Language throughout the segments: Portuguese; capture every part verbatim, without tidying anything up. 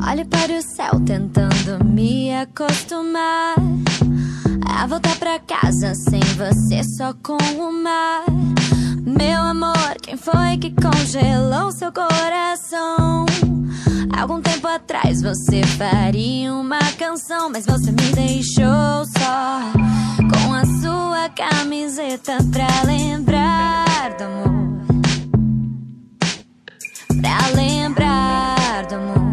Olho para o céu tentando me acostumar a voltar pra casa sem você, só com o mar. Meu amor, quem foi que congelou seu coração? Algum tempo atrás você faria uma canção, mas você me deixou só com a sua camiseta pra lembrar do amor, pra lembrar do amor.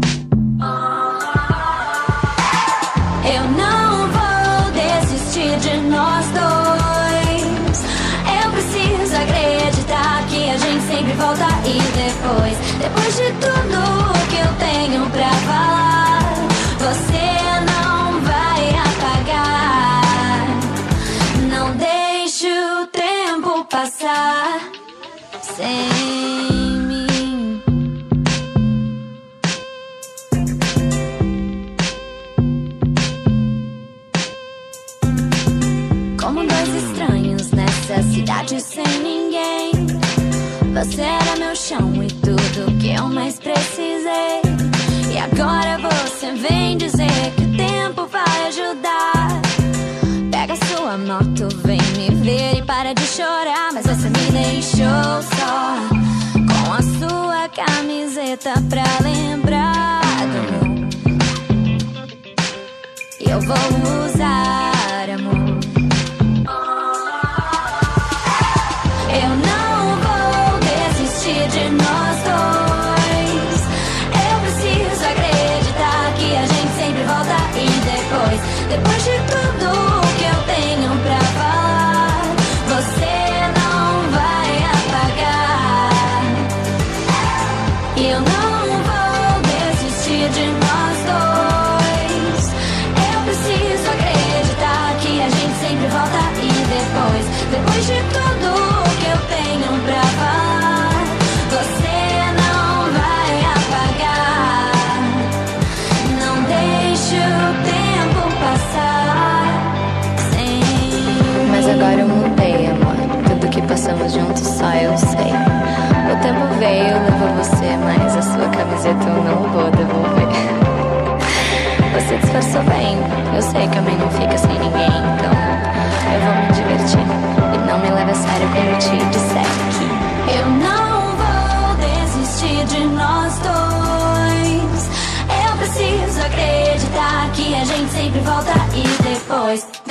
Eu não vou desistir de nós dois. Eu preciso acreditar que a gente sempre volta e depois, depois de tudo que eu tenho pra falar, você não vai apagar. Não deixe o tempo passar sem mim. Como dois estranhos nessa cidade sem ninguém, você era meu chão e tudo que eu mais precisei. E agora você vem dizer que o tempo vai ajudar. Pega sua moto, vem me ver e para de chorar. Mas você me deixou só com a sua camiseta pra lembrar do amor. E eu vou usar amor. Eu não vou desistir de nós dois. Eu preciso acreditar que a gente sempre volta e depois, depois de tudo que eu tenho pra falar, você não vai apagar. E eu não vou desistir de nós dois. Eu preciso acreditar que a gente sempre volta e depois, depois de tudo eu tenho pra falar, você não vai apagar. Não deixe o tempo passar sem. Mas agora eu mudei, amor. Tudo que passamos juntos só eu sei. O tempo veio, levou você, mas a sua camiseta eu não vou devolver. Você disfarçou bem, eu sei que homem não fica sem ninguém, então eu vou me divertir. E não me leve a sério como eu te disser que eu não vou desistir de nós dois. Eu preciso acreditar que a gente sempre volta e depois